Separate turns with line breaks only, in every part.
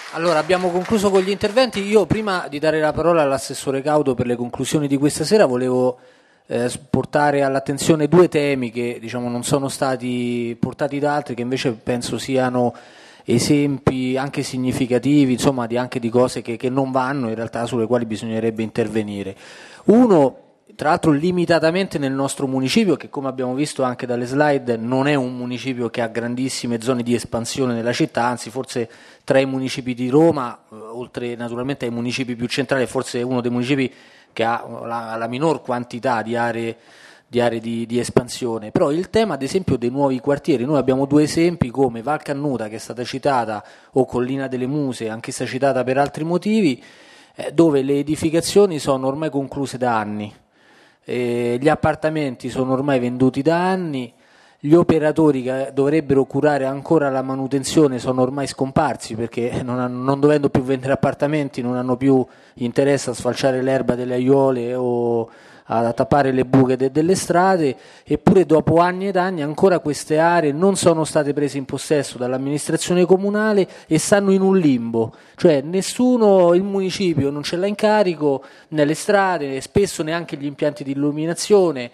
Allora, abbiamo concluso con gli interventi. Io prima di dare la parola all'assessore Caudo per le conclusioni di questa sera volevo portare all'attenzione due temi che diciamo non sono stati portati da altri, che invece penso siano esempi anche significativi, insomma, anche di cose che non vanno in realtà, sulle quali bisognerebbe intervenire. Uno, tra l'altro limitatamente nel nostro municipio, che come abbiamo visto anche dalle slide non è un municipio che ha grandissime zone di espansione nella città, anzi forse tra i municipi di Roma, oltre naturalmente ai municipi più centrali, forse è uno dei municipi che ha la minor quantità di aree di espansione. Però il tema ad esempio dei nuovi quartieri, noi abbiamo due esempi come Val Cannuta, che è stata citata, o Collina delle Muse, anch'essa citata per altri motivi, dove le edificazioni sono ormai concluse da anni. Gli appartamenti sono ormai venduti da anni, gli operatori che dovrebbero curare ancora la manutenzione sono ormai scomparsi perché non dovendo più vendere appartamenti non hanno più interesse a sfalciare l'erba delle aiuole o a tappare le buche delle strade, eppure dopo anni ed anni ancora queste aree non sono state prese in possesso dall'amministrazione comunale e stanno in un limbo, cioè nessuno, il municipio non ce l'ha in carico nelle strade, spesso neanche gli impianti di illuminazione,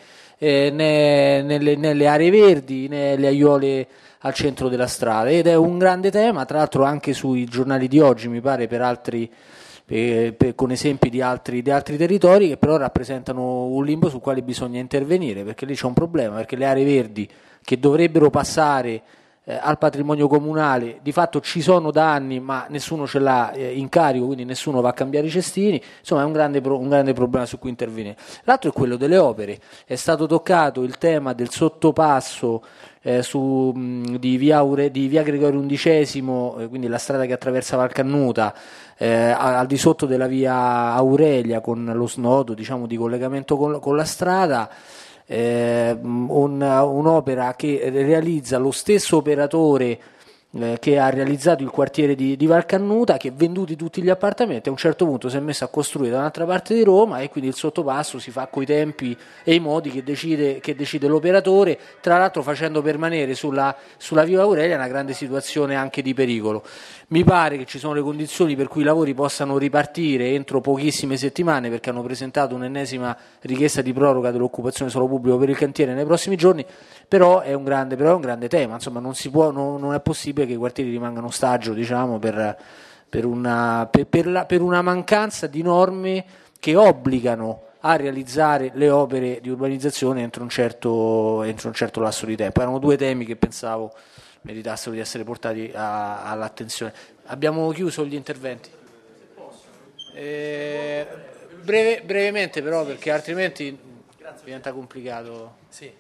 nelle aree verdi, nelle aiuole al centro della strada, ed è un grande tema, tra l'altro anche sui giornali di oggi mi pare per altri, con esempi di altri territori che però rappresentano un limbo sul quale bisogna intervenire, perché lì c'è un problema, perché le aree verdi che dovrebbero passare al patrimonio comunale di fatto ci sono da anni ma nessuno ce l'ha in carico, quindi nessuno va a cambiare i cestini, insomma è un grande problema su cui intervenire. L'altro è quello delle opere, è stato toccato il tema del sottopasso di via Gregorio XI, quindi la strada che attraversa Val Cannuta, al di sotto della via Aurelia, con lo snodo diciamo di collegamento con la strada. Un'opera che realizza lo stesso operatore che ha realizzato il quartiere di Val Cannuta, che venduti tutti gli appartamenti a un certo punto si è messo a costruire da un'altra parte di Roma e quindi il sottopasso si fa coi tempi e i modi che decide l'operatore, tra l'altro facendo permanere sulla via Aurelia una grande situazione anche di pericolo. Mi pare che ci sono le condizioni per cui i lavori possano ripartire entro pochissime settimane, perché hanno presentato un'ennesima richiesta di proroga dell'occupazione suolo pubblico per il cantiere nei prossimi giorni, però è un grande tema, insomma non è possibile che i quartieri rimangano ostaggio diciamo, per una mancanza di norme che obbligano a realizzare le opere di urbanizzazione entro un certo lasso di tempo. Erano due temi che pensavo meritassero di essere portati all'attenzione. Abbiamo chiuso gli interventi. Brevemente però, perché altrimenti diventa complicato.
Sì.